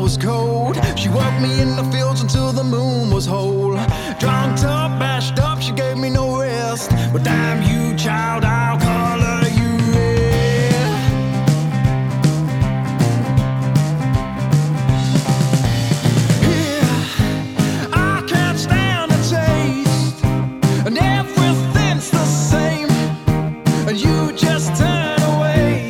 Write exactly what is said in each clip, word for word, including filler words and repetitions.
was cold. She worked me in the fields until the moon was whole. Drunk up, bashed up, she gave me no rest. But damn you, child, I'll color you red. Yeah, I can't stand the taste, and everything's the same, and you just turn away.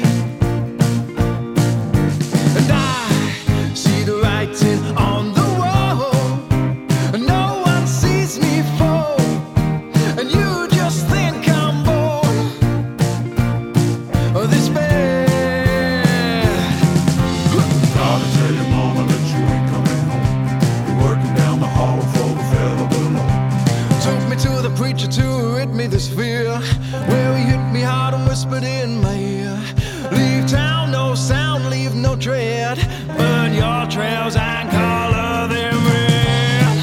And I see the writing on the wall, and no one sees me fall, and you just think I'm born of this bad. Gotta tell your mama that you ain't coming home. You're working down the hall for the fella below. Took me to the preacher to rid me this fear, where he hit me hard and whispered in my ear, leave town, no sound, leave no dread, burn your trails and color them red.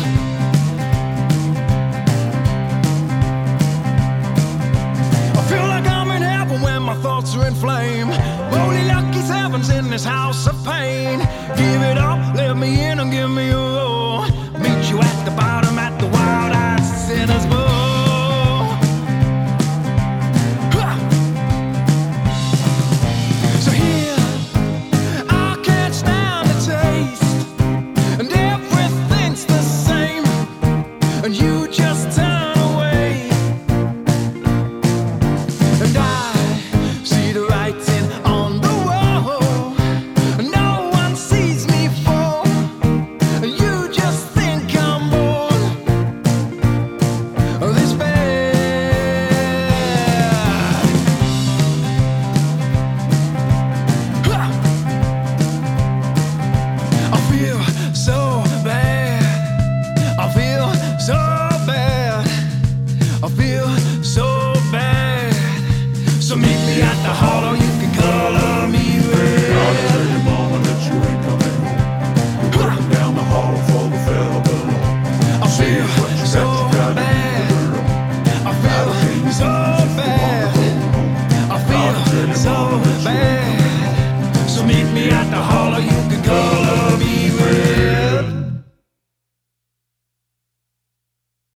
I feel like I'm in heaven when my thoughts are in flame. Holy lucky sevens in this house of pain. Give it up, let me in and give me a roar. Meet you at the bottom at the wild-eyed sinner's bowl. So here, I can't stand the taste, and everything's the same, and you just turn away. And I see the writing on the wall, and no one sees me fall, and you just think I'm born of this bad. I feel so bad. I feel so bad. I feel so bad. So meet me at the hollow, you can color me Gotta tell red. your mama that you ain't coming home. You're working down the hall for the fella below. I feel so